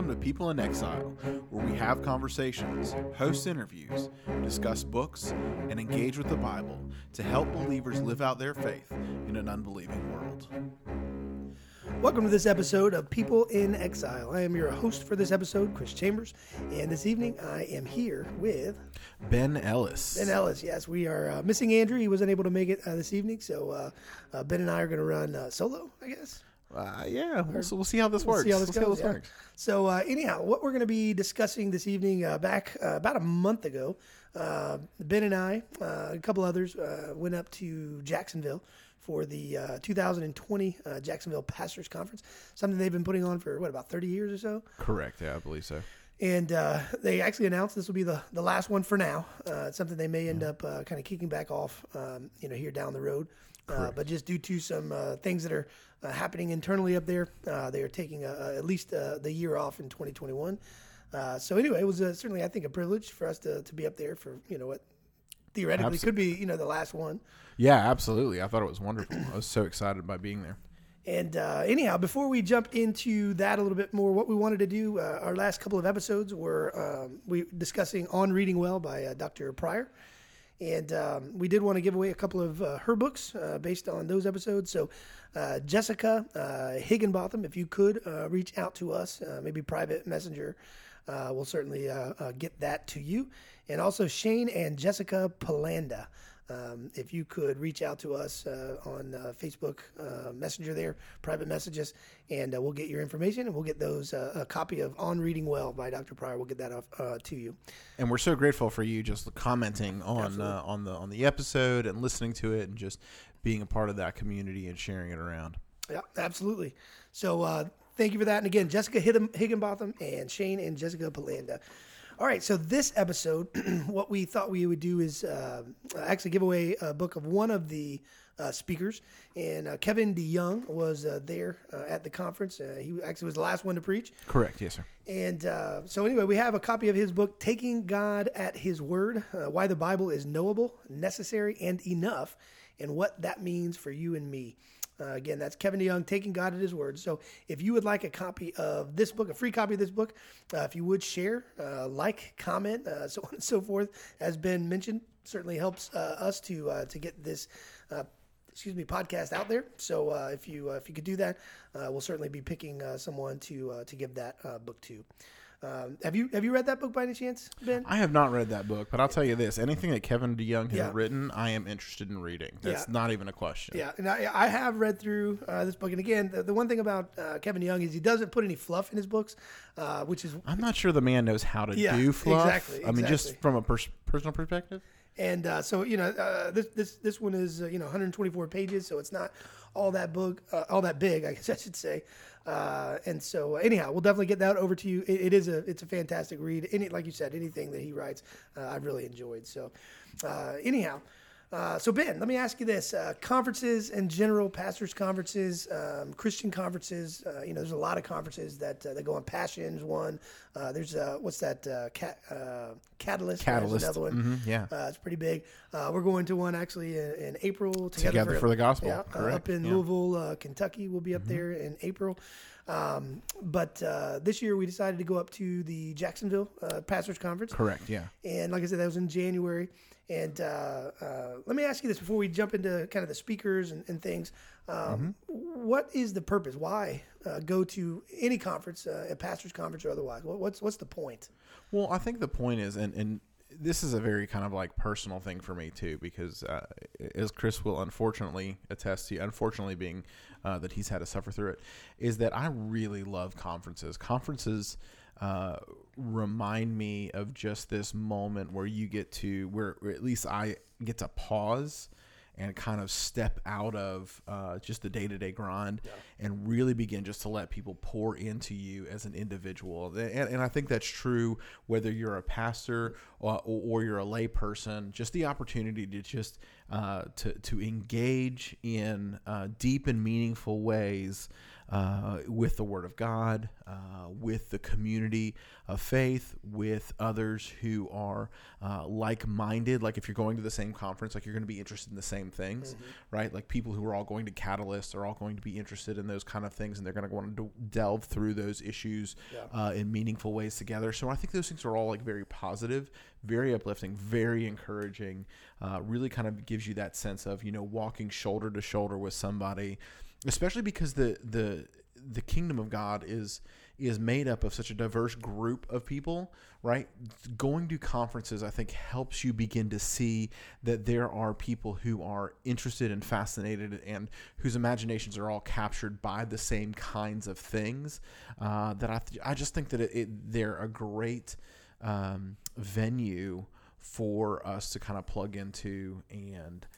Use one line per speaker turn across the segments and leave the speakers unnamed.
Welcome to People in Exile, where we have conversations, host interviews, discuss books, and engage with the Bible to help believers live out their faith in an unbelieving world.
Welcome to this episode of People in Exile. I am your host for this episode, Chris Chambers, and this evening I am here with
Ben Ellis.
Ben Ellis. Yes, we are missing Andrew. He was unable to make it this evening, so Ben and I are going to run solo, I guess.
We'll see how this works.
See how this goes. So anyhow, what we're going to be discussing this evening, back about a month ago, Ben and I, a couple others, went up to Jacksonville for the 2020 Jacksonville Pastors Conference, something they've been putting on for, about 30 years or so?
Correct, yeah, I believe so.
And they actually announced this will be the last one for now. It's something they may end up kind of kicking back off, here down the road. But just due to some things that are happening internally up there, they are taking at least the year off in 2021. So anyway, it was certainly, I think, a privilege for us to be up there for, what theoretically could be, the last one.
Yeah, absolutely. I thought it was wonderful. I was so excited by being there.
And anyhow, before we jump into that a little bit more, what we wanted to do, our last couple of episodes were we discussing On Reading Well by Dr. Pryor. And we did want to give away a couple of her books based on those episodes. So Jessica Higginbotham, if you could reach out to us, maybe private messenger, we'll certainly get that to you. And also Shane and Jessica Polanda. If you could reach out to us on Facebook Messenger there, private messages, and we'll get your information, and we'll get those a copy of On Reading Well by Dr. Pryor. We'll get that off to you. And
we're so grateful for you just commenting on the episode and listening to it and just being a part of that community and sharing it around.
Yeah, absolutely. So thank you for that. And again, Jessica Higginbotham and Shane and Jessica Polanda. All right, so this episode, what we thought we would do is actually give away a book of one of the speakers. And Kevin DeYoung was there at the conference. He actually was the last one to preach.
Correct, yes, sir.
And so anyway, we have a copy of his book, Taking God at His Word, Why the Bible is Knowable, Necessary, and Enough, and What That Means for You and Me. Again, that's Kevin DeYoung, Taking God at His Word. So if you would like a copy of this book, a free copy of this book, if you would share, like, comment, so on and so forth, as Ben mentioned, certainly helps us to get this podcast out there. So if you could do that, we'll certainly be picking someone to give that book to. Have you read that book by any chance, Ben?
I have not read that book, but I'll tell you this: anything that Kevin DeYoung has written, I am interested in reading. That's not even a question.
Yeah, and I have read through this book, and again, the one thing about Kevin DeYoung is he doesn't put any fluff in his books, which is
I'm not sure the man knows how to do fluff.
Exactly.
I mean, just from a personal perspective.
And so this one is 124 pages, so it's not all that big, I guess I should say. And so anyhow, we'll definitely get that over to you. It's a fantastic read. Like you said, anything that he writes, I've really enjoyed. So anyhow. So Ben, let me ask you this: conferences in general, pastors' conferences, Christian conferences. There's a lot of conferences that go on. Passion's one. There's what's that? Catalyst.
Catalyst.
Another one.
Mm-hmm,
it's pretty big. We're going to one actually in April.
Together for the Gospel.
Yeah, up in Louisville, Kentucky. We'll be up there in April. But this year we decided to go up to the Jacksonville Pastors Conference.
Correct. Yeah.
And like I said, that was in January. And let me ask you this before we jump into kind of the speakers and things. What is the purpose? Why go to any conference, a pastor's conference or otherwise? What's the point?
Well, I think the point is, and this is a very kind of like personal thing for me too, because as Chris will unfortunately attest to, unfortunately being that he's had to suffer through it, is that I really love conferences. Conferences remind me of just this moment where you get to, where at least I get to pause and kind of step out of just the day-to-day grind and really begin just to let people pour into you as an individual. And I think that's true whether you're a pastor or you're a lay person. Just the opportunity to just to engage in deep and meaningful ways with the Word of God, with the community of faith, with others who are like-minded. Like if you're going to the same conference, like you're going to be interested in the same things, right? Like people who are all going to Catalyst are all going to be interested in those kind of things, and they're going to want to delve through those issues in meaningful ways together. So I think those things are all like very positive, very uplifting, very encouraging, really kind of gives you that sense of, walking shoulder to shoulder with somebody, especially because the kingdom of God is made up of such a diverse group of people, right? Going to conferences, I think, helps you begin to see that there are people who are interested and fascinated and whose imaginations are all captured by the same kinds of things. That I just think that they're a great venue for us to kind of plug into and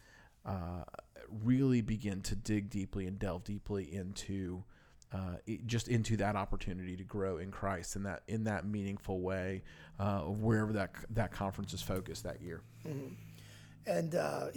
really begin to dig deeply and delve deeply into just into that opportunity to grow in Christ in that meaningful way, wherever that conference is focused that year.
Mm-hmm. And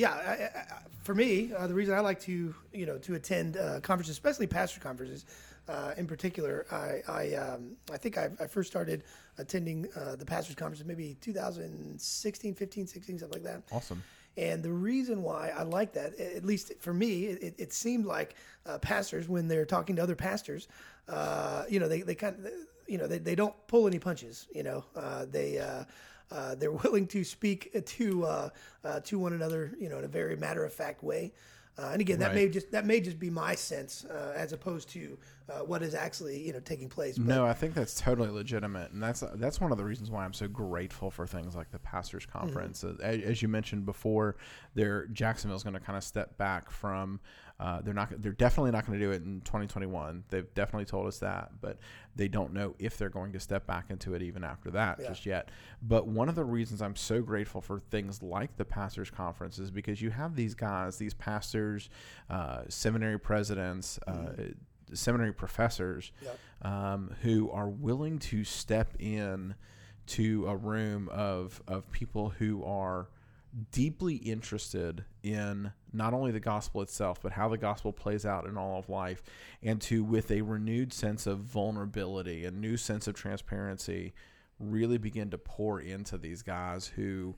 for me, the reason I like to attend conferences, especially pastor conferences, in particular, I think I first started attending the pastors conference maybe 2016, 15, 16, something like that.
Awesome.
And the reason why I like that, at least for me, it seemed like pastors, when they're talking to other pastors, they kind of, they don't pull any punches. They're willing to speak to one another, in a very matter of fact way. And again, that may just be my sense, as opposed to what is actually taking place. But,
no, I think that's totally legitimate, and that's one of the reasons why I'm so grateful for things like the Pastors Conference. Mm-hmm. As you mentioned before, Jacksonville's going to kind of step back from. They're definitely not going to do it in 2021. They've definitely told us that, but they don't know if they're going to step back into it even after that just yet. But one of the reasons I'm so grateful for things like the Pastors Conference is because you have these guys, these pastors, seminary presidents, seminary professors, who are willing to step in to a room of people who are deeply interested in not only the gospel itself, but how the gospel plays out in all of life, and to, with a renewed sense of vulnerability, a new sense of transparency, really begin to pour into these guys who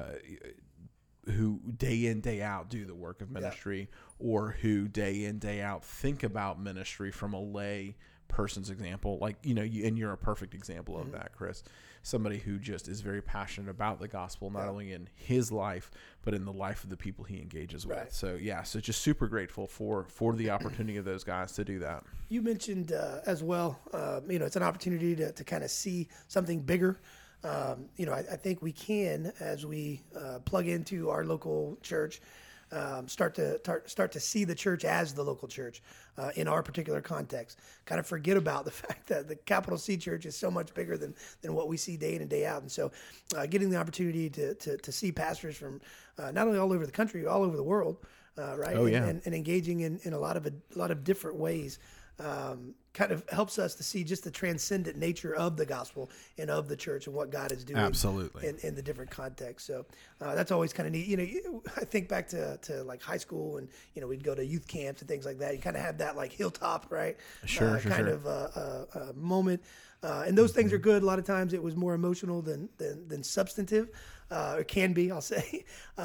day in, day out do the work of ministry, or who day in, day out think about ministry from a lay person's example. Like, and you're a perfect example of that, Chris. Somebody who just is very passionate about the gospel, not only in his life, but in the life of the people he engages with. So just super grateful for the opportunity of those guys to do that.
You mentioned as well, it's an opportunity to kind of see something bigger. I think we can, as we plug into our local church, start to see the church as the local church in our particular context. Kind of forget about the fact that the capital C church is so much bigger than what we see day in and day out. And so getting the opportunity to see pastors from not only all over the country, all over the world, right?
Oh, yeah.
And engaging in a lot of different ways. Kind of helps us to see just the transcendent nature of the gospel and of the church and what God is doing.
Absolutely.
In the different contexts. So that's always kind of neat. I think back to like high school, and we'd go to youth camps and things like that. You kind of have that like hilltop, right?
Sure.
Of moment. And those things are good. A lot of times it was more emotional than substantive. It can be, I'll say.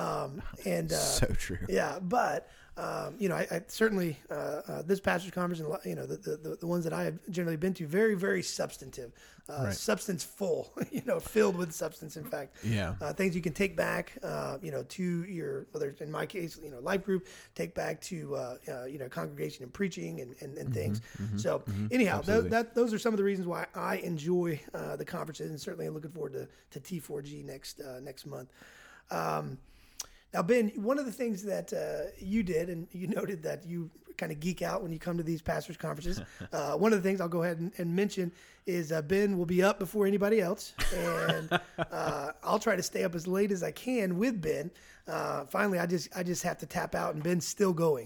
So true.
Yeah, but I certainly this pastors conference and the ones that I have generally been to, very, very substantive, substance full, filled with substance. In fact, things you can take back, to your, whether it's in my case, life group, take back to congregation and preaching and things. So anyhow, those are some of the reasons why I enjoy the conferences, and certainly I'm looking forward to T4G next month. Now, Ben, one of the things that you did, and you noted that you kind of geek out when you come to these pastors' conferences. One of the things I'll go ahead and mention is Ben will be up before anybody else, and I'll try to stay up as late as I can with Ben. Finally, I just have to tap out, and Ben's still going.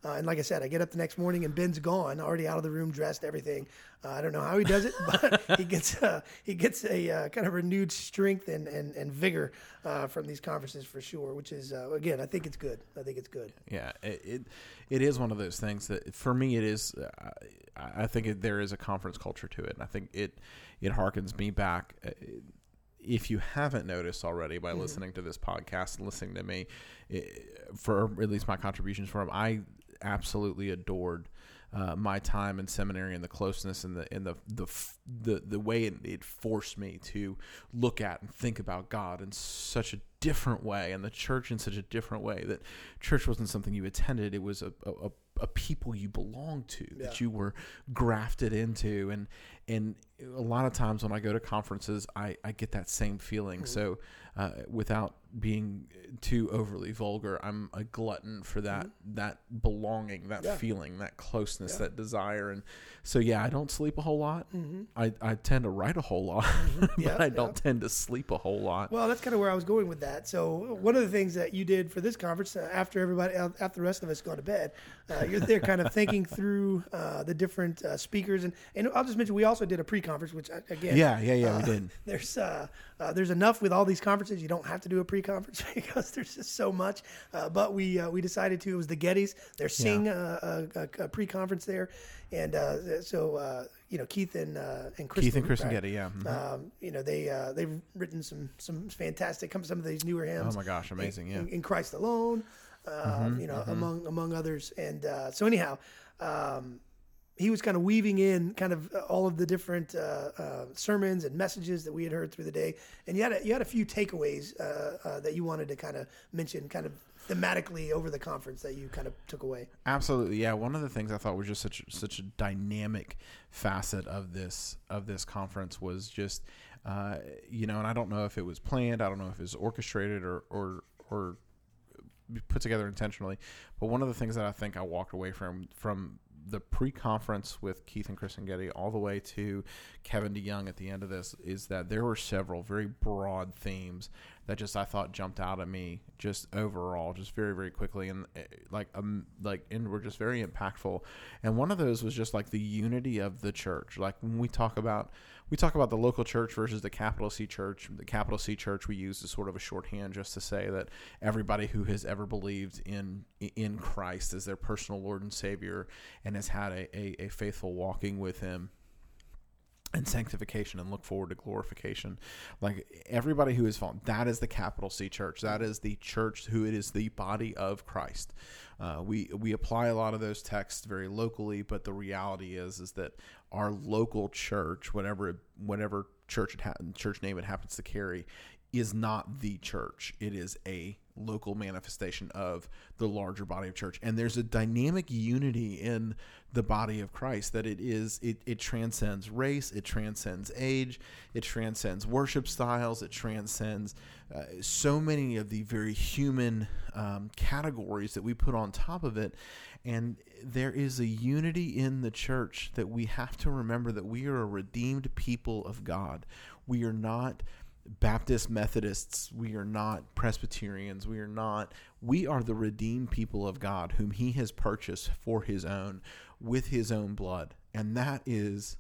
And like I said, I get up the next morning and Ben's gone, already out of the room, dressed, everything. I don't know how he does it, but he gets a kind of renewed strength and vigor from these conferences for sure. Which is again, I think it's good.
Yeah, it is one of those things that for me it is. I think there is a conference culture to it, and I think it harkens me back. If you haven't noticed already by listening to this podcast, listening to me, for at least my contributions for him, I absolutely adored my time in seminary and the closeness and the way it forced me to look at and think about God in such a different way, and the church in such a different way. That church wasn't something you attended; it was a people you belonged to, that you were grafted into, and a lot of times when I go to conferences, I get that same feeling. So without being too overly vulgar, I'm a glutton for that belonging, that feeling, that closeness, that desire. And so I don't sleep a whole lot. I tend to write a whole lot, but I don't tend to sleep a whole lot.
Well, that's kind of where I was going with that. So one of the things that you did for this conference, after the rest of us go to bed, you're there kind of thinking through the different speakers, and I'll just mention we also did a pre-conference, which again,
we did.
There's enough with all these conferences. You don't have to do a pre-conference because there's just so much. But we decided to. It was the Gettys. They're seeing a pre-conference there, and so Keith and Kristen
Getty,
they've written some fantastic some of these newer hymns.
Oh my gosh, amazing!
In Christ Alone, among others, and so anyhow. He was kind of weaving in kind of all of the different sermons and messages that we had heard through the day, and you had a few takeaways that you wanted to kind of mention, kind of thematically over the conference that you kind of took away.
Absolutely, yeah. One of the things I thought was just such a dynamic facet of this conference was just, and I don't know if it was planned, I don't know if it was orchestrated or put together intentionally, but one of the things that I think I walked away from the pre-conference with Keith and Kristen Getty all the way to Kevin DeYoung at the end of this is that there were several very broad themes that just I thought jumped out at me just overall, just very, very quickly, and and were just very impactful. And one of those was just like the unity of the church. Like when we talk about the local church versus the capital C church. The capital C church we use as sort of a shorthand just to say that everybody who has ever believed in Christ as their personal Lord and Savior and has had a faithful walking with Him and sanctification and look forward to glorification. Like everybody who is fallen, that is the capital C church. That is the church who it is the body of Christ. We apply a lot of those texts very locally, but the reality is that our local church, whatever church name it happens to carry, is not the church. It is a local manifestation of the larger body of church. And there's a dynamic unity in the body of Christ that it transcends race, it transcends age, it transcends worship styles, it transcends so many of the very human categories that we put on top of it. And there is a unity in the church that we have to remember that we are a redeemed people of God. We are not Baptist, Methodists, we are not Presbyterians, we are the redeemed people of God whom He has purchased for His own with His own blood. And that is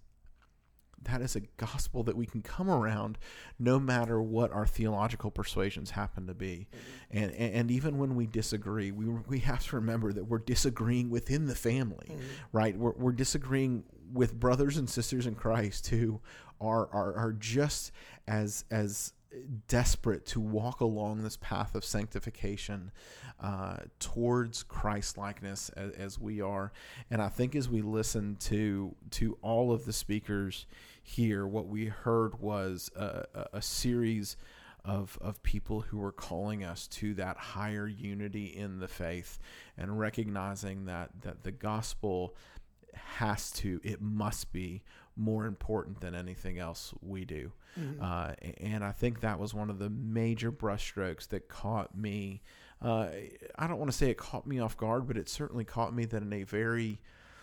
a gospel that we can come around no matter what our theological persuasions happen to be. Mm-hmm. And even when we disagree, we have to remember that we're disagreeing within the family, mm-hmm. right? We're disagreeing with brothers and sisters in Christ who are just as desperate to walk along this path of sanctification towards Christ-likeness as we are. And I think as we listen to all of the speakers here, what we heard was a series of people who were calling us to that higher unity in the faith and recognizing that the gospel it must be more important than anything else we do. Mm-hmm. And I think that was one of the major brushstrokes that caught me. I don't want to say it caught me off guard, but it certainly caught me that in a very,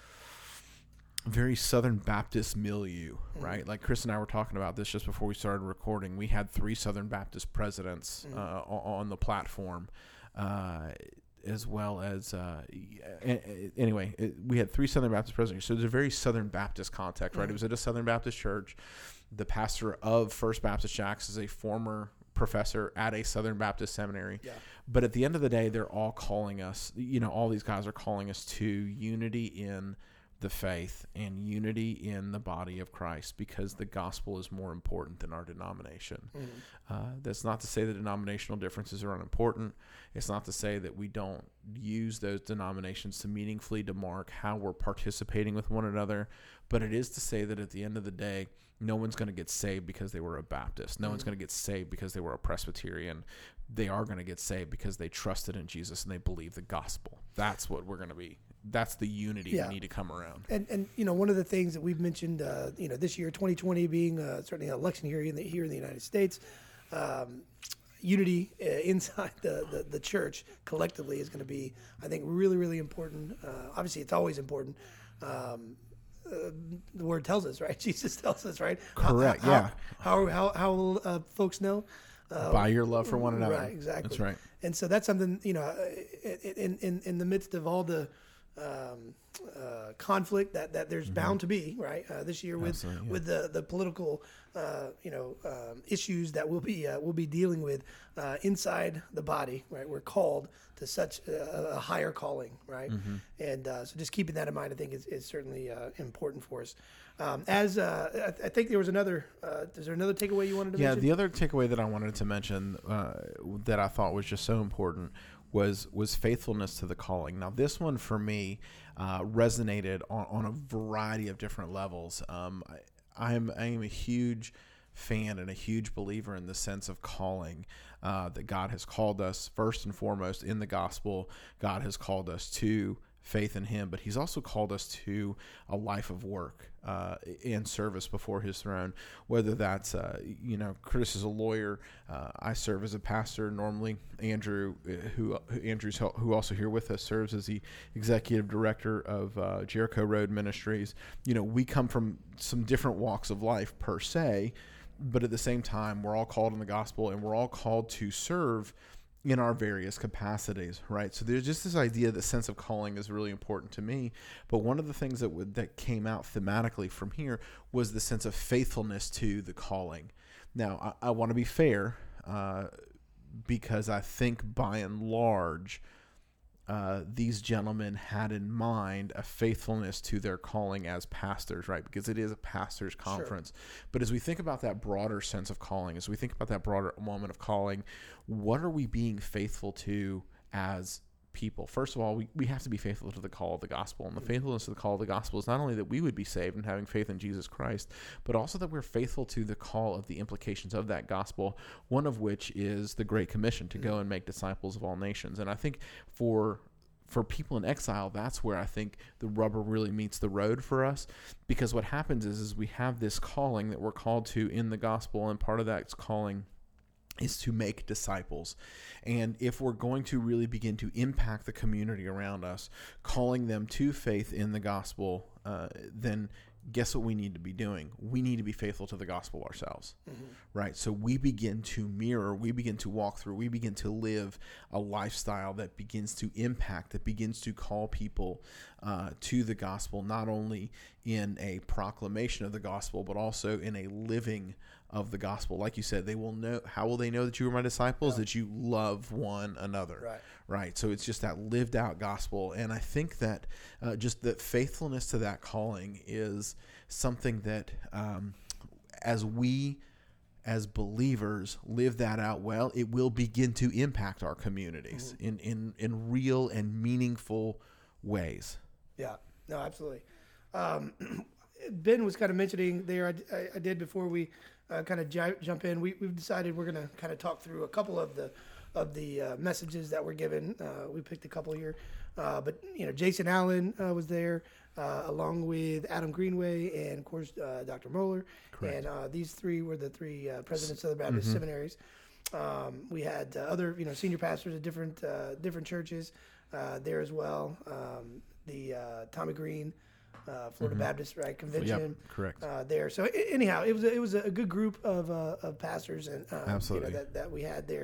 very Southern Baptist milieu, mm-hmm. right? Like Chris and I were talking about this just before we started recording. We had 3 Southern Baptist presidents on the platform. as well as anyway, we had 3 Southern Baptist presbyteries, so there's a very Southern Baptist context, right? It was at a Southern Baptist church. The pastor of First Baptist Jax is a former professor at a Southern Baptist seminary.
Yeah.
But at the end of the day, they're all calling us, all these guys are calling us to unity in the faith and unity in the body of Christ, because the gospel is more important than our denomination. That's not to say that denominational differences are unimportant. It's not to say that we don't use those denominations to meaningfully demark how we're participating with one another, but it is to say that at the end of the day, no one's going to get saved because they were a Baptist. No one's going to get saved because they were a Presbyterian. They are going to get saved because they trusted in Jesus and they believe the gospel. That's what we're going to be. That's the unity we need to come around.
And one of the things that we've mentioned, this year, 2020 being certainly an election here in the United States, unity inside the church collectively is going to be, I think, really, really important. Obviously, it's always important. The word tells us, right? Jesus tells us, right?
Correct.
How will folks know?
By your love for one another.
Right. Exactly.
That's right.
And so that's something, in the midst of all the conflict that there's bound to be, right? This year with the political issues that we'll be dealing with inside the body, right? We're called to such a higher calling, right? And so just keeping that in mind, I think is certainly important for us. I think there was another. Is there another takeaway you wanted to mention?
Yeah, the other takeaway that I wanted to mention that I thought was just so important was faithfulness to the calling. Now, this one for me resonated on a variety of different levels. I am a huge fan and a huge believer in the sense of calling, that God has called us first and foremost in the gospel. God has called us to faith in him, but he's also called us to a life of work and service before his throne, whether that's Chris is a lawyer, I serve as a pastor. Normally Andrew who also here with us serves as the executive director of Jericho Road Ministries. We come from some different walks of life per se, but at the same time we're all called in the gospel and we're all called to serve in our various capacities, right? So there's just this idea, the sense of calling is really important to me. But one of the things that came out thematically from here was the sense of faithfulness to the calling. Now, I want to be fair, because I think by and large, these gentlemen had in mind a faithfulness to their calling as pastors, right? Because it is a pastor's conference. Sure. But as we think about that broader sense of calling, as we think about that broader moment of calling, what are we being faithful to as people? First of all, we have to be faithful to the call of the gospel. And the faithfulness to the call of the gospel is not only that we would be saved and having faith in Jesus Christ, but also that we're faithful to the call of the implications of that gospel, one of which is the Great Commission to go and make disciples of all nations. And I think for people in exile, that's where I think the rubber really meets the road for us, because what happens is we have this calling that we're called to in the gospel, and part of that calling is to make disciples. And if we're going to really begin to impact the community around us, calling them to faith in the gospel, then guess what we need to be doing? We need to be faithful to the gospel ourselves, right? So we begin to mirror, we begin to walk through, we begin to live a lifestyle that begins to impact, that begins to call people to the gospel, not only in a proclamation of the gospel, but also in a living of the gospel. Like you said, they will know. How will they know that you are my disciples? Yeah. That you love one another, right? So it's just that lived out gospel. And I think that just that faithfulness to that calling is something that as we as believers live that out well, it will begin to impact our communities in real and meaningful ways. Yeah,
no, absolutely. Ben was kind of mentioning there, I did before we kind of jump in, we've decided we're going to kind of talk through a couple of the messages that were given. We picked a couple here, but Jason Allen was there, along with Adam Greenway and of course Dr. Moeller. Correct. And these three were the three presidents of the Baptist seminaries. We had other senior pastors at different churches there as well. The Tommy Green Florida Baptist Convention.
Yep, correct.
There. So anyhow, it was a good group of pastors and
absolutely
that we had there.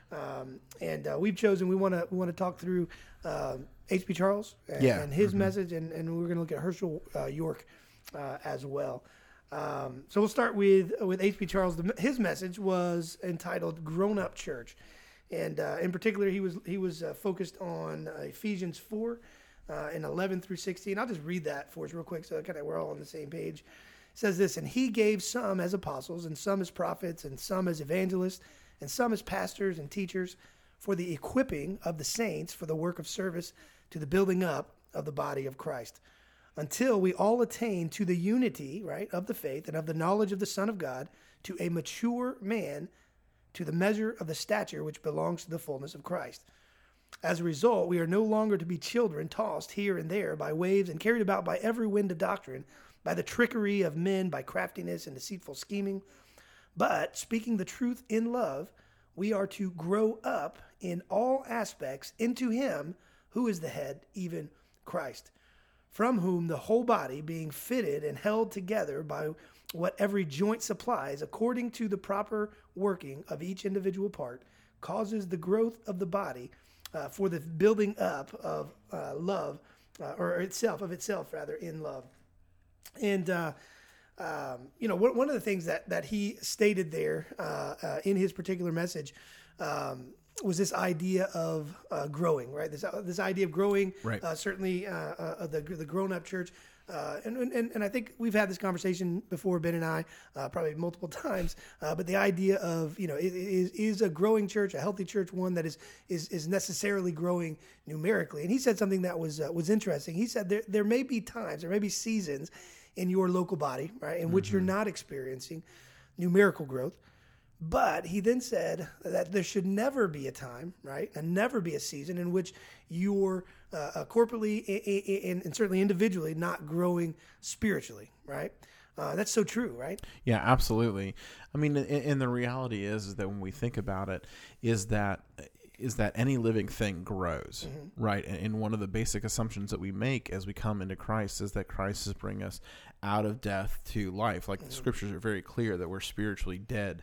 And we've chosen, we want to talk through H.B. Charles and his message, and we're going to look at Herschel York as well. So we'll start with H.B. Charles. His message was entitled "Grown Up Church," and in particular, he was focused on Ephesians 4 and 11 through 16. I'll just read that for us real quick, so kind of we're all on the same page. It says this: "And he gave some as apostles, and some as prophets, and some as evangelists, and some as pastors and teachers, for the equipping of the saints for the work of service, to the building up of the body of Christ, until we all attain to the unity, right, of the faith and of the knowledge of the Son of God, to a mature man, to the measure of the stature which belongs to the fullness of Christ. As a result, we are no longer to be children, tossed here and there by waves and carried about by every wind of doctrine, by the trickery of men, by craftiness and deceitful scheming. But, speaking the truth in love, we are to grow up in all aspects into him who is the head, even Christ, from whom the whole body, being fitted and held together by what every joint supplies, according to the proper working of each individual part, causes the growth of the body for the building up of love, or itself, in love." And one of the things that he stated there in his particular message was this idea of growing, right? This idea of growing,
right.
Certainly the grown-up church. And I think we've had this conversation before, Ben and I, probably multiple times. But the idea of, is a growing church, a healthy church, one that is necessarily growing numerically? And he said something that was interesting. He said there may be times, there may be seasons in your local body, right, in which you're not experiencing numerical growth. But he then said that there should never be a time, right, and never be a season in which you're corporately and certainly individually not growing spiritually, right? That's so true, right?
Yeah, absolutely. I mean, and the reality is that when we think about it, is that any living thing grows, right? And one of the basic assumptions that we make as we come into Christ is that Christ is bringing us out of death to life. Like the scriptures are very clear that we're spiritually dead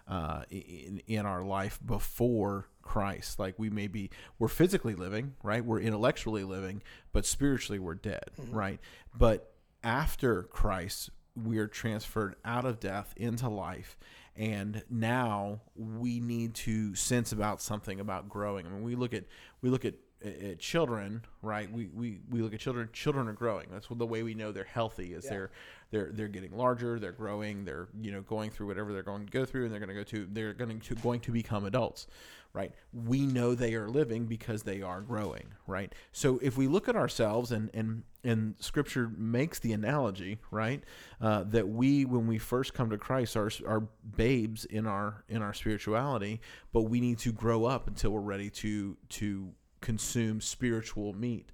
in our life before Christ. Like we're physically living, right? We're intellectually living, but spiritually we're dead, right? But after Christ, we are transferred out of death into life. And now we need to sense about something about growing. I mean, we look at children, right? We look at children. Children are growing. That's the way we know they're healthy. Is they're getting larger. They're growing. They're going through whatever they're going to go through, and they're going to become adults, right? We know they are living because they are growing, right? So if we look at ourselves and Scripture makes the analogy, right, that when we first come to Christ, are babes in our spirituality, but we need to grow up until we're ready to consume spiritual meat.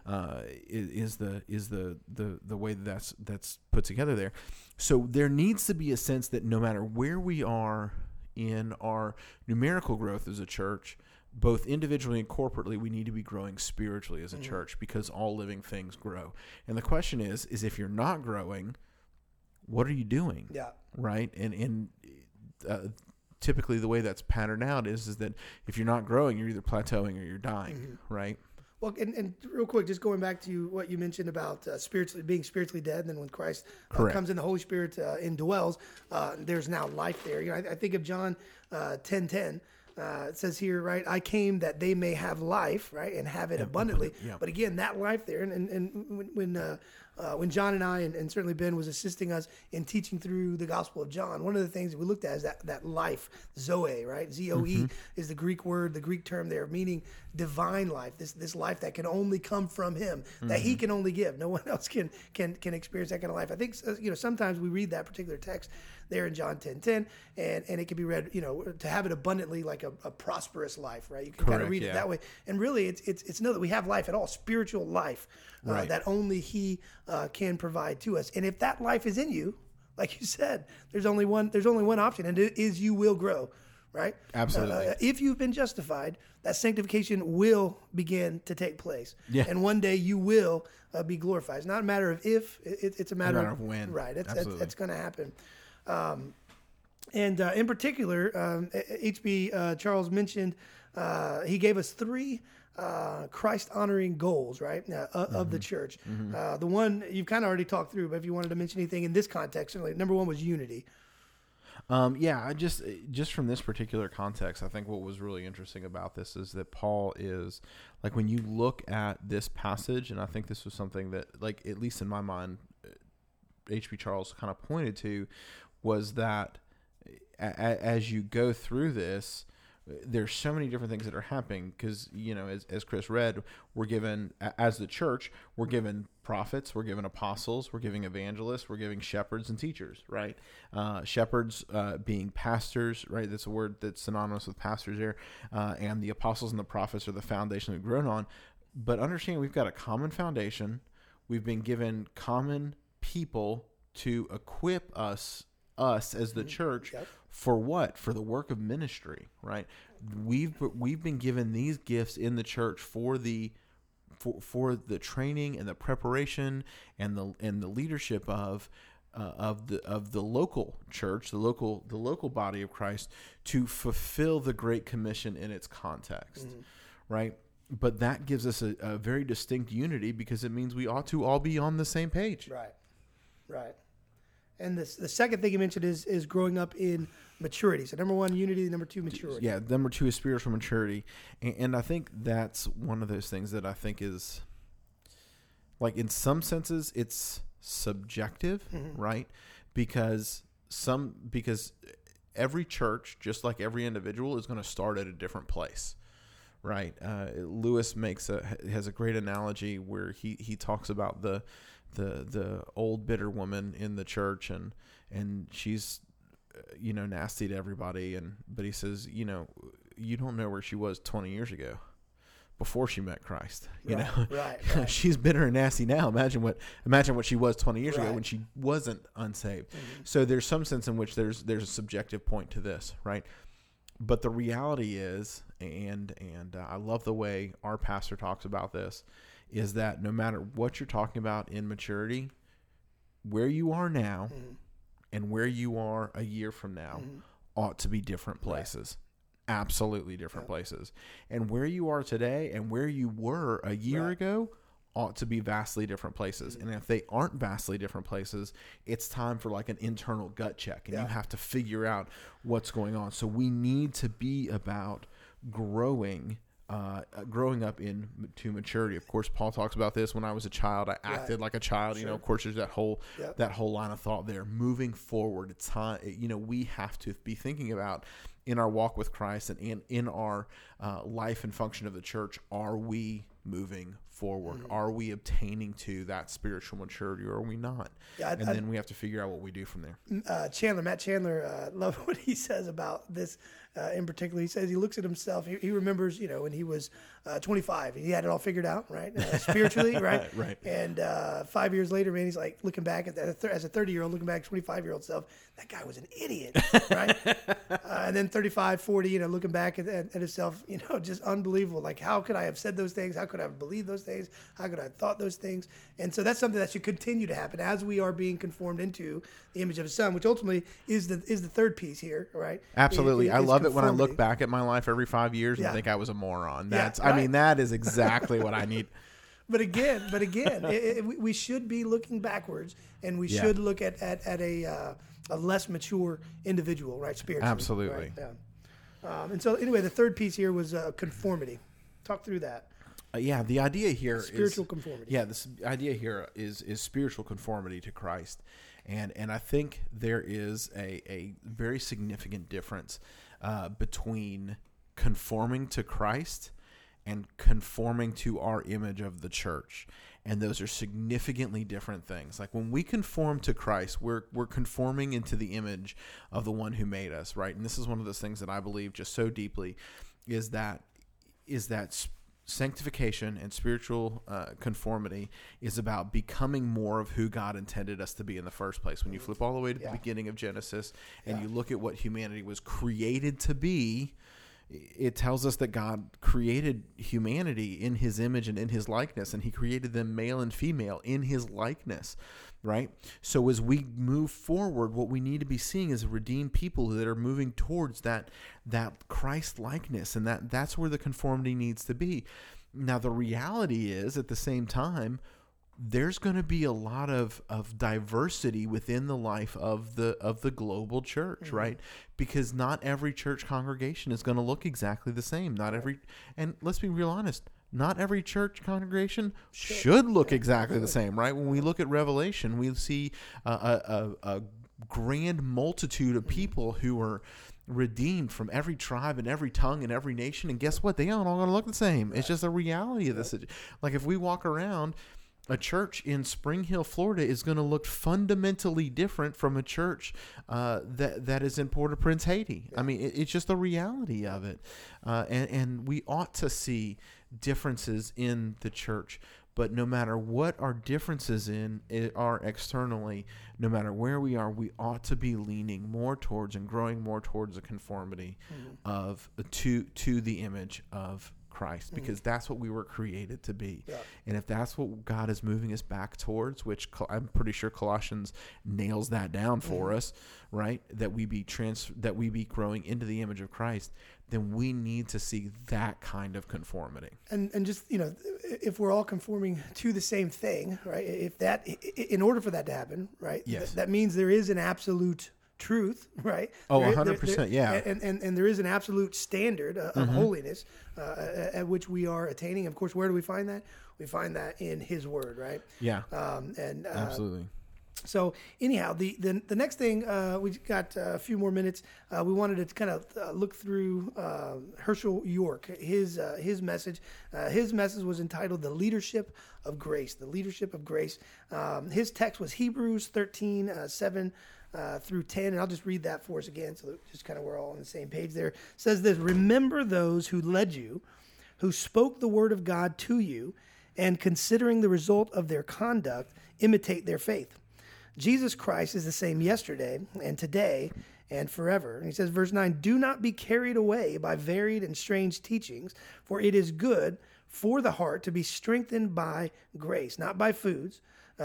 Is the way that's put together there. So there needs to be a sense that no matter where we are in our numerical growth as a church, both individually and corporately, we need to be growing spiritually as a church, because all living things grow. And the question is if you're not growing, what are you doing? Yeah. Right? And typically the way that's patterned out is that if you're not growing, you're either plateauing or you're dying, right?
Well, and real quick, just going back to what you mentioned about being spiritually dead, and then when Christ comes in, the Holy Spirit indwells, there's now life there. I think of John 10:10. It says here, right, I came that they may have life, right, and have it abundantly. Yeah. But again, that life there, and when John and I, and certainly Ben was assisting us in teaching through the Gospel of John, one of the things that we looked at is that life, Zoe, right? Z-O-E is the Greek word, the Greek term there, meaning divine life, this life that can only come from him, that he can only give. No one else can experience that kind of life. I think, sometimes we read that particular text there in John 10:10, and it can be read, to have it abundantly, like a prosperous life, right? You can kind of read it that way. And really, it's know that we have life at all, spiritual life, right, that only he can provide to us. And if that life is in you, like you said, there's only one option, and it is you will grow, right?
Absolutely.
If you've been justified, that sanctification will begin to take place. Yeah. And one day you will be glorified. It's not a matter of if, it's a matter of
when.
Right. That's going to happen. And in particular, H.B. Charles mentioned he gave us 3 Christ-honoring goals, right, of the church. The one you've kind of already talked through, but if you wanted to mention anything in this context, certainly, number 1 was unity.
I just from this particular context, I think what was really interesting about this is that Paul is, like, when you look at this passage, and I think this was something that, like, at least in my mind, H.B. Charles kind of pointed to, was that as you go through this, there's so many different things that are happening because, as Chris read, we're given, as the church, we're given prophets, we're given apostles, we're giving evangelists, we're giving shepherds and teachers, right? Shepherds being pastors, right? That's a word that's synonymous with pastors there. And the apostles and the prophets are the foundation we've grown on. But understand we've got a common foundation. We've been given common people to equip us as the church.
Yep.
For what? For the work of ministry, right? We've been given these gifts in the church for the training and the preparation and the leadership of the local church, the local body of Christ, to fulfill the Great Commission in its context, right? But that gives us a very distinct unity because it means we ought to all be on the same page.
Right. And the second thing you mentioned is growing up in maturity. So number 1, unity. Number 2, maturity.
Yeah, number 2 is spiritual maturity. And I think that's one of those things that I think is, like, in some senses, it's subjective, right? Because every church, just like every individual, is going to start at a different place. Right. Lewis has a great analogy where he talks about the old bitter woman in the church and she's nasty to everybody, but he says, you don't know where she was 20 years ago before she met Christ.
Right.
She's bitter and nasty now. Imagine what she was 20 years ago when she wasn't unsaved. So there's some sense in which there's a subjective point to this, right? But the reality is, and I love the way our pastor talks about this, is that no matter what you're talking about in maturity, where you are now and where you are a year from now ought to be different places. Right. Absolutely different places. And where you are today and where you were a year ago ought to be vastly different places. And if they aren't vastly different places, it's time for like an internal gut check. And you have to figure out what's going on. So we need to be about growing up to maturity. Of course, Paul talks about this. When I was a child, I acted like a child. Sure. Of course, there's that whole line of thought there. Moving forward, it's time. We have to be thinking about in our walk with Christ and in our life and function of the church. Are we moving forward? Are we obtaining to that spiritual maturity, or are we not? Then we have to figure out what we do from there.
Matt Chandler, love what he says about this in particular. He says he looks at himself. He remembers, when he was 25, he had it all figured out, right? Spiritually, right?
Right.
And 5 years later, man, he's like looking back at that as a 30-year-old, looking back 25-year-old self. That guy was an idiot, right? And then 35, 40, looking back at himself, just unbelievable. Like, how could I have said those things? How could I have believed those things? How could I have thought those things? And so that's something that should continue to happen as we are being conformed into the image of His Son, which ultimately is the third piece here, right?
Absolutely. I love it when I look back at my life every 5 years and think I was a moron. That is exactly what I need.
But again, we should be looking backwards, and we should look at a less mature individual, right? Spiritually.
Absolutely.
Right? Yeah. And so anyway, the third piece here was conformity. Talk through that.
The idea here is
spiritual conformity.
Yeah, this idea here is spiritual conformity to Christ. And I think there is a very significant difference between conforming to Christ and conforming to our image of the church. And those are significantly different things. Like when we conform to Christ, we're conforming into the image of the one who made us, right? And this is one of those things that I believe just so deeply is that sanctification and spiritual conformity is about becoming more of who God intended us to be in the first place. When you flip all the way to the beginning of Genesis and you look at what humanity was created to be, it tells us that God created humanity in his image and in his likeness, and he created them male and female in his likeness, right? So as we move forward, what we need to be seeing is redeemed people that are moving towards that Christ likeness, and that's where the conformity needs to be. Now, the reality is, at the same time, there's going to be a lot of diversity within the life of the global church, right? Because not every church congregation is going to look exactly the same. And let's be real honest, not every church congregation should look exactly the same, right? When we look at Revelation, we see a grand multitude of people who are redeemed from every tribe and every tongue and every nation. And guess what? They aren't all going to look the same. Right. It's just a reality of this. Like if we walk around, a church in Spring Hill, Florida is going to look fundamentally different from a church that is in Port-au-Prince, Haiti. Yeah. I mean, it's just the reality of it. And we ought to see differences in the church. But no matter what our differences are externally, no matter where we are, we ought to be leaning more towards and growing more towards a conformity of to the image of Christ, because that's what we were created to be. Yeah. And if that's what God is moving us back towards, which I'm pretty sure Colossians nails that down for us, right? That we be growing into the image of Christ, then we need to see that kind of conformity.
And just, if we're all conforming to the same thing, right? In order for that to happen, right?
Yes.
That means there is an absolute truth, right?
Oh, 100%, yeah.
And there is an absolute standard of holiness at which we are attaining. Of course, where do we find that? We find that in His Word, right?
Yeah. Absolutely.
So anyhow, the next thing, we got a few more minutes. We wanted to kind of look through Herschel York, his message. His message was entitled "The Leadership of Grace." The leadership of grace. His text was Hebrews 13, 7 through 10, and I'll just read that for us again, so that just kind of we're all on the same page there. It says this: "Remember those who led you, who spoke the word of God to you, and considering the result of their conduct, imitate their faith. Jesus Christ is the same yesterday and today and forever." And he says, verse 9, "Do not be carried away by varied and strange teachings, for it is good for the heart to be strengthened by grace, not by foods,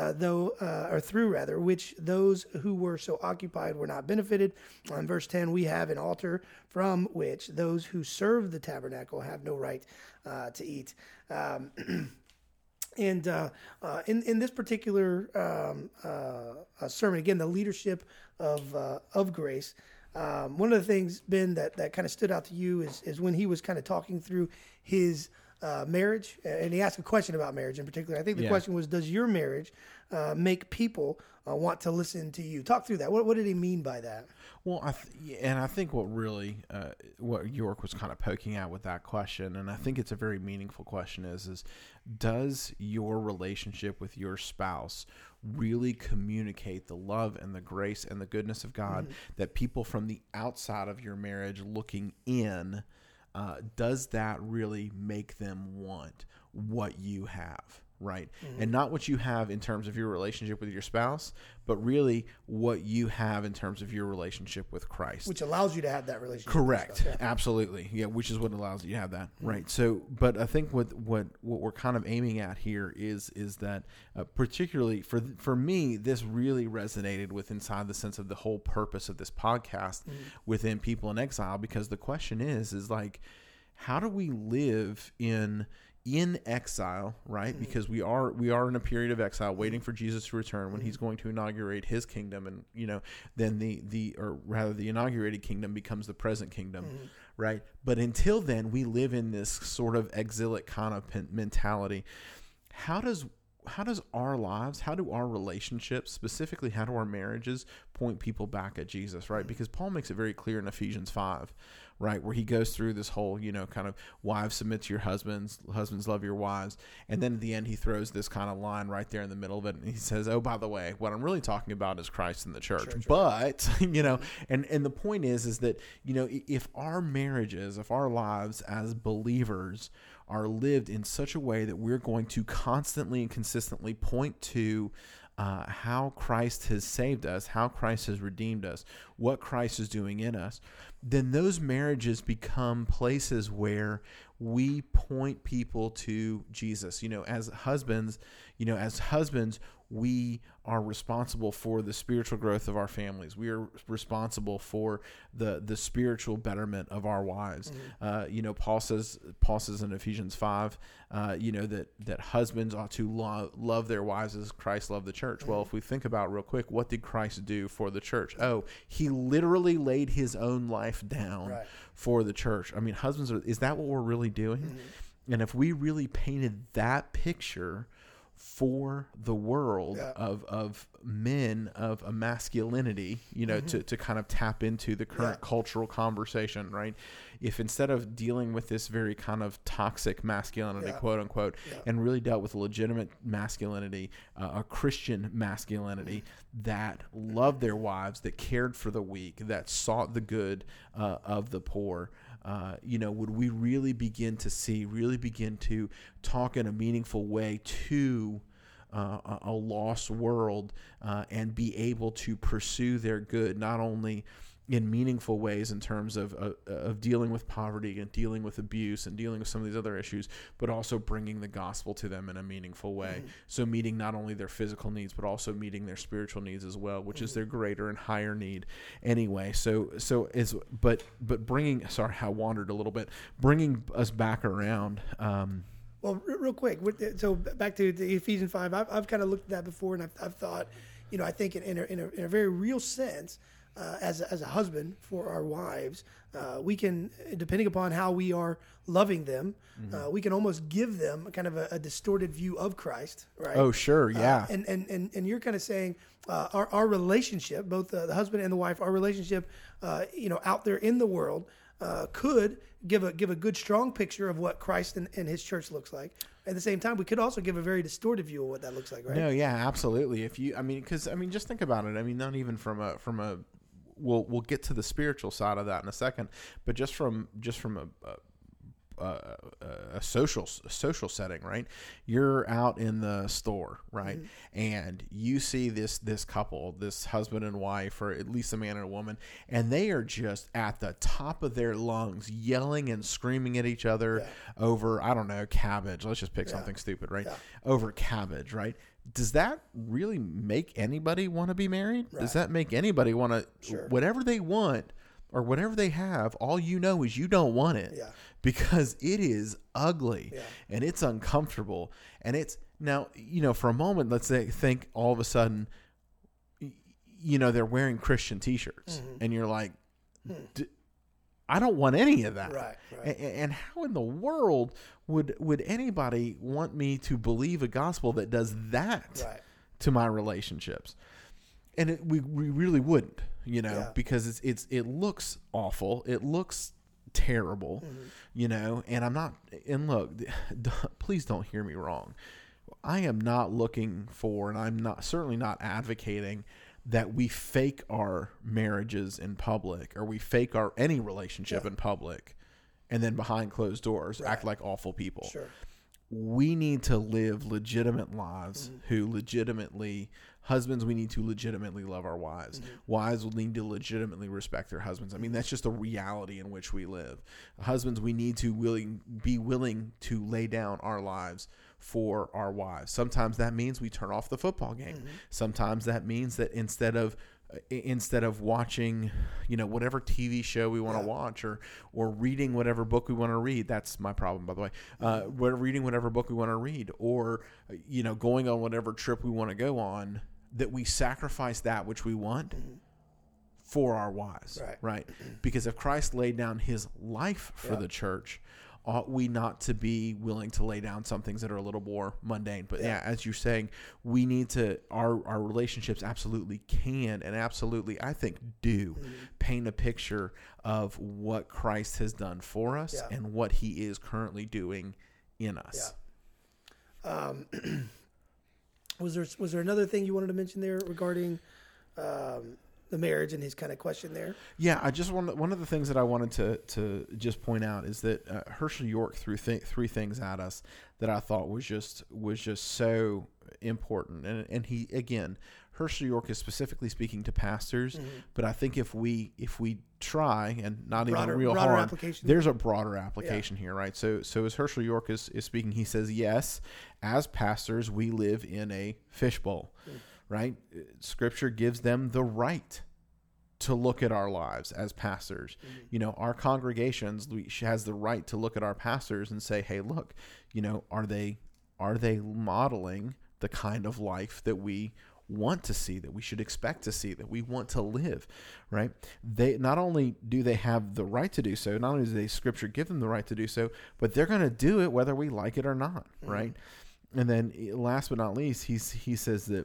through which those who were so occupied were not benefited." On verse 10, "We have an altar from which those who serve the tabernacle have no right to eat." And in this particular sermon, again, the leadership of grace, one of the things, Ben, that kind of stood out to you is when he was kind of talking through his marriage, and he asked a question about marriage in particular. I think the question was, does your marriage make people want to listen to you? Talk through that. What did he mean by that?
Well, I think what really what York was kind of poking at with that question, and I think it's a very meaningful question, is does your relationship with your spouse really communicate the love and the grace and the goodness of God that people from the outside of your marriage looking in, does that really make them want what you have? Right. And not what you have in terms of your relationship with your spouse, but really what you have in terms of your relationship with Christ.
Which allows you to have that relationship.
Correct. Yeah. Absolutely. Yeah. Which is what allows you to have that. Right. So, but I think what we're kind of aiming at here is that particularly for me, this really resonated with inside the sense of the whole purpose of this podcast within People in Exile, because the question is like, how do we live in exile, right? Because we are in a period of exile, waiting for Jesus to return when He's going to inaugurate His kingdom, and then the inaugurated kingdom becomes the present kingdom, right? But until then, we live in this sort of exilic kind of mentality. How does our lives, how do our relationships, specifically how do our marriages point people back at Jesus, right? Because Paul makes it very clear in Ephesians 5, right, where he goes through this whole, kind of wives submit to your husbands love your wives, and then at the end he throws this kind of line right there in the middle of it, and he says, oh, by the way, what I'm really talking about is Christ and the church. But and the point is that if our marriages, if our lives as believers are lived in such a way that we're going to constantly and consistently point to how Christ has saved us, how Christ has redeemed us, what Christ is doing in us, then those marriages become places where we point people to Jesus. As husbands, we are responsible for the spiritual growth of our families. We are responsible for the spiritual betterment of our wives. Mm-hmm. Paul says in Ephesians 5, that husbands ought to love their wives as Christ loved the church. Mm-hmm. Well, if we think about real quick, what did Christ do for the church? Oh, he literally laid his own life down for the church. I mean, husbands, is that what we're really doing? Mm-hmm. And if we really painted that picture for the world of men, of a masculinity, mm-hmm. to kind of tap into the current cultural conversation, right? If instead of dealing with this very kind of toxic masculinity, quote unquote, and really dealt with legitimate masculinity, a Christian masculinity that loved their wives, that cared for the weak, that sought the good of the poor, would we really begin to talk in a meaningful way to a lost world and be able to pursue their good, not only in meaningful ways in terms of dealing with poverty and dealing with abuse and dealing with some of these other issues, but also bringing the gospel to them in a meaningful way. Mm-hmm. So meeting not only their physical needs, but also meeting their spiritual needs as well, which is their greater and higher need anyway. But bringing, sorry, I wandered a little bit, bringing us back around.
Well, real quick, so back to the Ephesians 5, I've kind of looked at that before, and I've thought, I think in a very real sense, as a husband for our wives, we can, depending upon how we are loving them, mm-hmm. We can almost give them kind of a distorted view of Christ, right?
Oh, sure, yeah.
And you're kind of saying our relationship, both the husband and the wife, our relationship, out there in the world, could give a good strong picture of what Christ and his church looks like. At the same time, we could also give a very distorted view of what that looks like, right?
No, yeah, absolutely. Just think about it. I mean, not even from a we'll get to the spiritual side of that in a second, but just from a social setting, right? You're out in the store, right? Mm-hmm. And you see this couple, this husband and wife, or at least a man and a woman, and they are just at the top of their lungs yelling and screaming at each other over, I don't know, cabbage. Let's just pick something stupid, right? Yeah. Over cabbage, right? Does that really make anybody want to be married? Right. Does that make anybody want to, whatever they want or whatever they have, all you know is you don't want it because it is ugly and it's uncomfortable. And it's now, for a moment, let's say, think all of a sudden, they're wearing Christian t-shirts mm-hmm. and you're like, I don't want any of that. Right. And how in the world would anybody want me to believe a gospel that does that to my relationships? And we really wouldn't, because it looks awful. It looks terrible, mm-hmm. And I'm not, and look, please don't hear me wrong. I am not looking for, and I'm certainly not advocating that we fake our marriages in public, or we fake any relationship in public, and then behind closed doors act like awful people. Sure. We need to live legitimate lives husbands, we need to legitimately love our wives. Mm-hmm. Wives will need to legitimately respect their husbands. I mean, that's just the reality in which we live. Husbands, we need to be willing to lay down our lives for our wives. Sometimes that means we turn off the football game. Mm-hmm. Sometimes that means that instead of watching, whatever TV show we want to watch, or reading whatever book we want to read, that's my problem, by the way, we're reading whatever book we want to read, or, going on whatever trip we want to go on, that we sacrifice that which we want for our wives, right? Because if Christ laid down his life for the church, ought we not to be willing to lay down some things that are a little more mundane? But as you're saying, we need to, our relationships absolutely can, and absolutely, I think, do paint a picture of what Christ has done for us and what he is currently doing in us.
Was there another thing you wanted to mention there regarding the marriage and his kind of question there.
Yeah, I just one of the things that I wanted to just point out is that Herschel York threw three things at us that I thought was just so important, and he, again, Herschel York is specifically speaking to pastors, but I think if we try and not
broader,
even real
broader
hard,
application.
there's a broader application here, right? So as Herschel York is speaking, he says, yes, as pastors, we live in a fishbowl, right? Scripture gives them the right to look at our lives as pastors. You know, our congregations has the right to look at our pastors and say, hey, look, you know, are they modeling the kind of life that we want to see, that we should expect to see, that we want to live, right? They not only do they have the right to do so, not only does Scripture give them the right to do so, but they're going to do it whether we like it or not, right? And then last but not least, he says that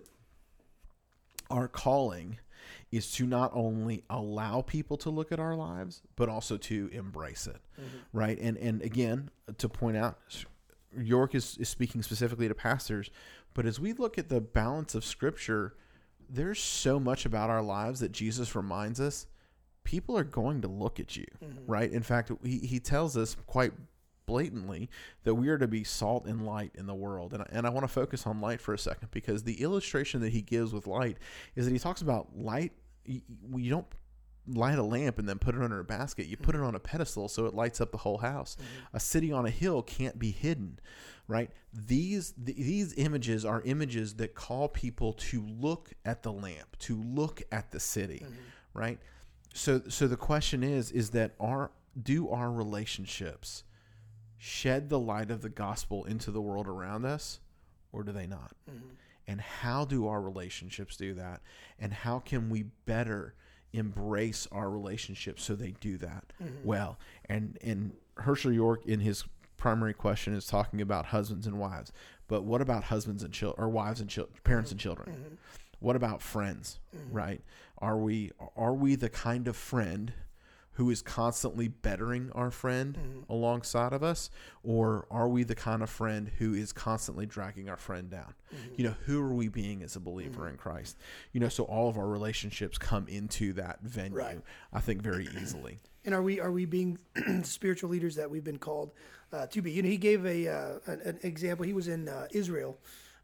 our calling is to not only allow people to look at our lives, but also to embrace it, right? And again, to point out, York is speaking specifically to pastors, but as we look at the balance of Scripture, there's so much about our lives that Jesus reminds us, people are going to look at you, right? In fact, he tells us quite blatantly that we are to be salt and light in the world. And I want to focus on light for a second, because the illustration that he gives with light is that he talks about light. You don't light a lamp and then put it under a basket. You put it on a pedestal so it lights up the whole house. A city on a hill can't be hidden, right? These images are images that call people to look at the lamp, to look at the city, right? So the question is that do our relationships shed the light of the gospel into the world around us, or do they not? And how do our relationships do that? And how can we better embrace our relationships so they do that well? And Herschel York, in his primary question, is talking about husbands and wives. But what about husbands and children, or wives and parents and children? What about friends, right? Are we the kind of friend who is constantly bettering our friend alongside of us? Or are we the kind of friend who is constantly dragging our friend down? You know, who are we being as a believer in Christ? You know, so all of our relationships come into that venue, I think, very easily.
And are we being spiritual leaders that we've been called to be? You know, he gave an example. He was in Israel.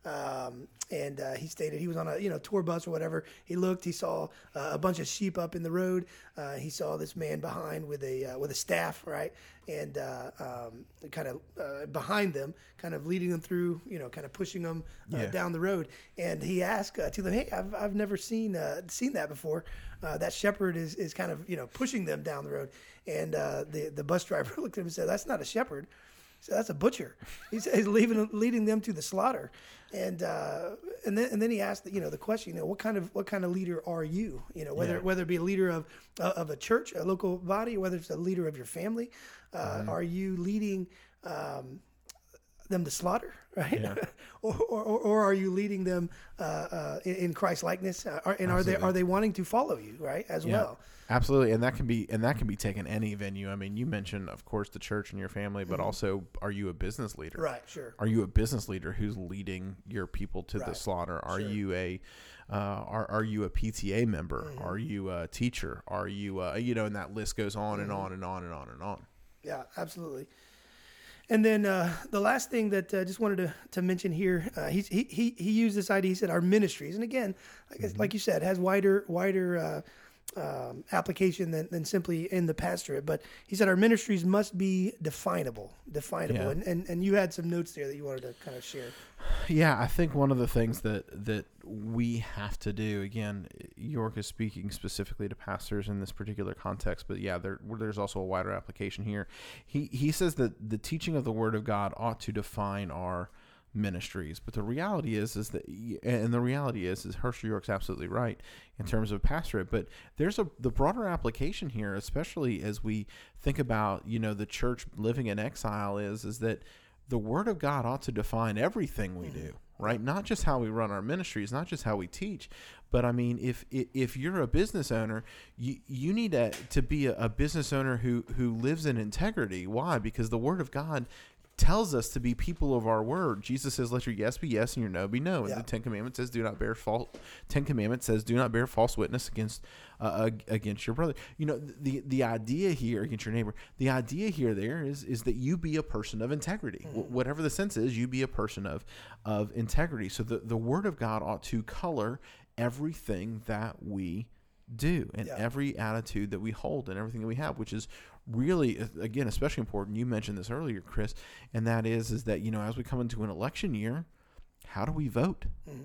And he stated he was on a tour bus or whatever. He looked, he saw a bunch of sheep up in the road. He saw this man behind with a staff, right, and kind of behind them, kind of leading them through, kind of pushing them down the road. And he asked to them, "Hey, I've never seen that before. That shepherd is kind of pushing them down the road." And the bus driver looked at him and said, "That's not a shepherd. So that's a butcher. He's leading them to the slaughter." And then he asked the question, what kind of leader are you? Whether it be a leader of a church, a local body, or whether it's a leader of your family, are you leading them to slaughter, right? Yeah. or are you leading them in Christ likeness? And are they wanting to follow you, right, as well?
Absolutely, and that can be taken any venue. I mean, you mentioned, of course, the church and your family, but also, are you a business leader?
Right, sure.
Are you a business leader who's leading your people to the slaughter? Are you a PTA member? Are you a teacher? Are you and that list goes on and on and on and on and on.
Yeah, absolutely. And then the last thing that I just wanted to mention here, he used this idea. He said our ministries, and again, like you said, has wider application than simply in the pastorate. But he said our ministries must be definable. Yeah. And you had some notes there that you wanted to kind of share.
Yeah, I think one of the things that we have to do, again, York is speaking specifically to pastors in this particular context, but yeah, there's also a wider application here. He says that the teaching of the Word of God ought to define our ministries, but the reality is Herschel York's absolutely right in terms of pastorate, but there's the broader application here, especially as we think about the church living in exile, is that the Word of God ought to define everything we do, right? Not just how we run our ministries, not just how we teach, but I mean, if you're a business owner, you need to be a business owner who lives in integrity. Why? Because the Word of God tells us to be people of our word. Jesus says, "Let your yes be yes and your no be no." And
Yeah.
the Ten Commandments says, "Do not bear false." Do not bear false witness against your brother. You know, the idea here against your neighbor. The idea here is that you be a person of integrity, whatever the sense is. You be a person of integrity. So the word of God ought to color everything that we do and every attitude that we hold and everything that we have, which is really, again, especially important. You mentioned this earlier, Chris, and that is that, you know, as we come into an election year, how do we vote?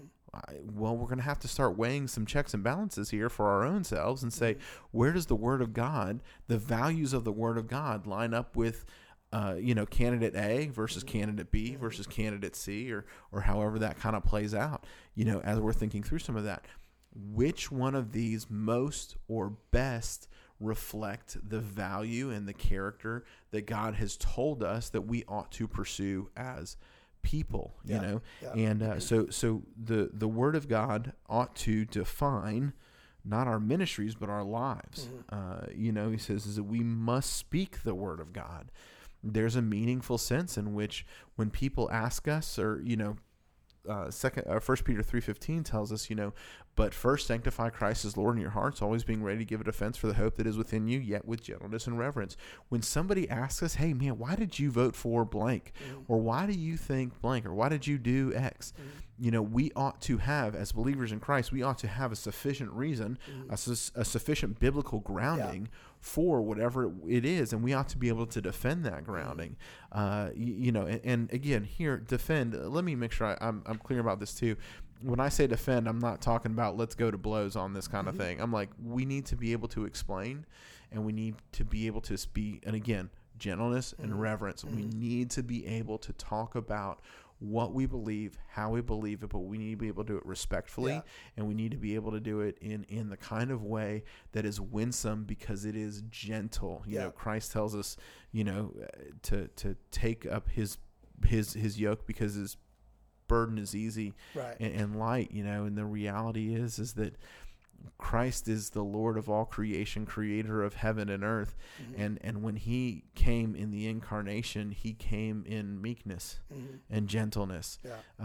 Well, we're going to have to start weighing some checks and balances here for our own selves and say, where does the word of God, the values of the word of God, line up with candidate A versus candidate B versus candidate C, or however that kind of plays out, you know, as we're thinking through some of that. Which one of these most or best reflect the value and the character that God has told us that we ought to pursue as people, you know? Yeah. And so the word of God ought to define not our ministries, but our lives. You know, he says is that we must speak the word of God. There's a meaningful sense in which when people ask us, or, you know, 1 Peter 3:15 tells us, you know, but first sanctify Christ as Lord in your hearts, always being ready to give a defense for the hope that is within you, yet with gentleness and reverence. When somebody asks us, hey man, why did you vote for blank? Or why do you think blank? Or why did you do X? You know, we ought to have, as believers in Christ, we ought to have a sufficient reason, a sufficient biblical grounding for whatever it is, and we ought to be able to defend that grounding. You know, and again, here, defend. Let me make sure I'm clear about this too. When I say defend, I'm not talking about let's go to blows on this kind of thing. I'm like, we need to be able to explain, and we need to be able to speak. And again, gentleness and reverence. We need to be able to talk about what we believe, how we believe it, but we need to be able to do it respectfully, and we need to be able to do it in the kind of way that is winsome because it is gentle. You know, Christ tells us, you know, to take up his yoke because his burden is easy and light, you know, and the reality is that Christ is the Lord of all creation, creator of heaven and earth. And when he came in the incarnation, he came in meekness and gentleness.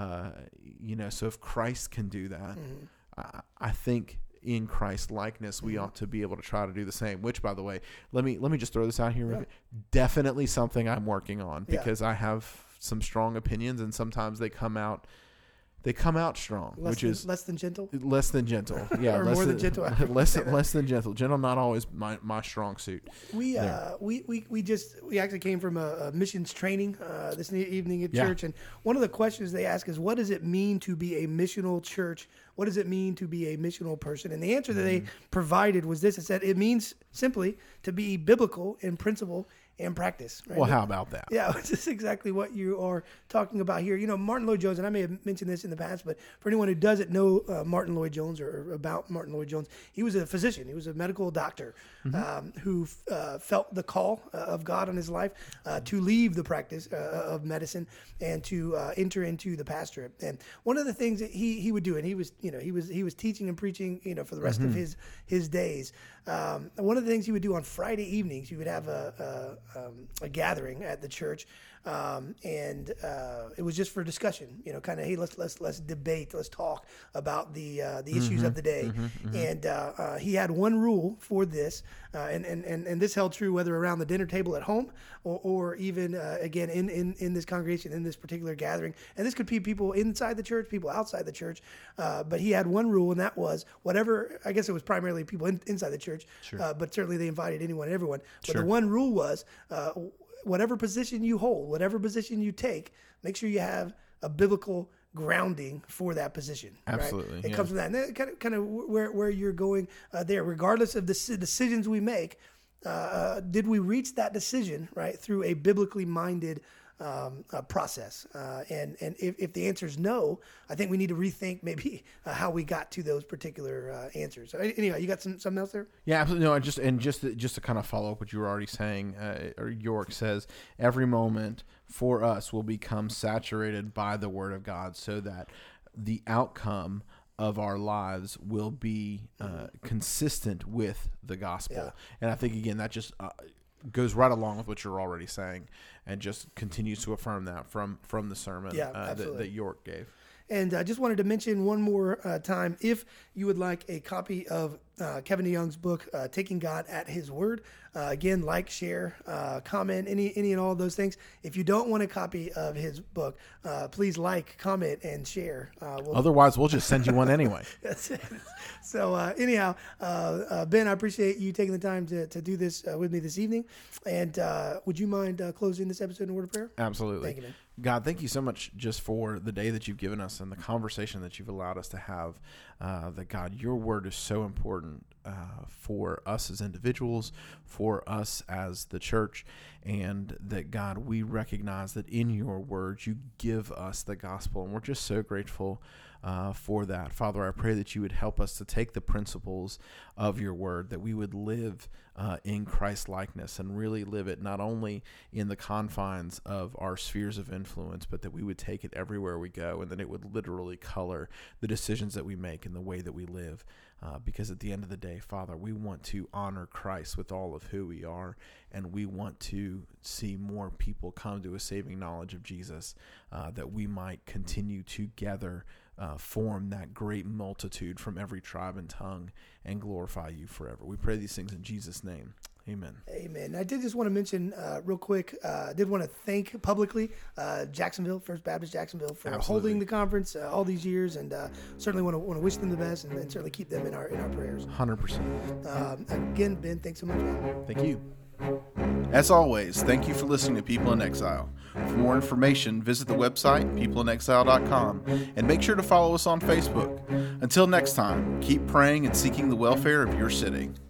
You know, so if Christ can do that, I think in Christ likeness, we ought to be able to try to do the same, which, by the way, let me just throw this out here. Definitely something I'm working on because I have some strong opinions, and sometimes they come out strong,
less than gentle.
Yeah,
or more than gentle.
less than gentle. Gentle, not always my strong suit.
We actually came from a missions training this evening at church, and one of the questions they ask is, what does it mean to be a missional church? What does it mean to be a missional person? And the answer that they provided was this: it said it means simply to be biblical in principle and practice. Right?
Well, how about that?
Yeah, which is exactly what you are talking about here. You know, Martin Lloyd-Jones, and I may have mentioned this in the past, but for anyone who doesn't know Martin Lloyd-Jones or about Martin Lloyd-Jones, he was a physician. He was a medical doctor who felt the call of God on his life to leave the practice of medicine and to enter into the pastorate. And one of the things that he would do, and he was teaching and preaching, you know, for the rest of his days. One of the things he would do on Friday evenings, he would have a gathering at the church, and it was just for discussion. You know, kind of, hey, let's debate, let's talk about the issues of the day. And he had one rule for this, and this held true whether around the dinner table at home or even again in this congregation, in this particular gathering. And this could be people inside the church, people outside the church. But he had one rule, and that was whatever. I guess it was primarily people inside the church, but certainly they invited anyone and everyone. But the one rule was, whatever position you hold, whatever position you take, make sure you have a biblical grounding for that position.
Absolutely.
Right? It comes from that. And kind of where you're going there, regardless of the decisions we make, did we reach that decision, right, through a biblically minded process? And if the answer is no, I think we need to rethink maybe how we got to those particular answers. So anyway, you got something else there?
Yeah, absolutely. No, just to kind of follow up what you were already saying, or York says, every moment for us will become saturated by the Word of God, so that the outcome of our lives will be consistent with the gospel. And I think, again, that just goes right along with what you're already saying, and just continues to affirm that from the sermon that York gave.
And I just wanted to mention one more time, if you would like a copy of Kevin DeYoung's book, Taking God at His Word, again, like, share, comment, any and all of those things. If you don't want a copy of his book, please like, comment, and share.
Otherwise, we'll just send you one anyway.
That's it. So anyhow, Ben, I appreciate you taking the time to do this with me this evening. And would you mind closing this episode in a word of prayer?
Absolutely.
Thank you, man.
God, thank you so much just for the day that you've given us and the conversation that you've allowed us to have. That, God, your word is so important for us as individuals, for us as the church, and that, God, we recognize that in your word you give us the gospel, and we're just so grateful for that. Father, I pray that you would help us to take the principles of your word, that we would live in Christ likeness and really live it not only in the confines of our spheres of influence, but that we would take it everywhere we go, and that it would literally color the decisions that we make and the way that we live. Because at the end of the day, Father, we want to honor Christ with all of who we are, and we want to see more people come to a saving knowledge of Jesus, that we might continue together form that great multitude from every tribe and tongue and glorify you forever. We pray these things in Jesus' name. Amen.
Amen. I did just want to mention real quick, I did want to thank publicly Jacksonville, First Baptist Jacksonville, for holding the conference all these years, and certainly want to wish them the best, and certainly keep them in our prayers.
100%.
Again, Ben, thanks so much, man.
Thank you.
As always, thank you for listening to People in Exile. For more information, visit the website, peopleinexile.com, and make sure to follow us on Facebook. Until next time, keep praying and seeking the welfare of your city.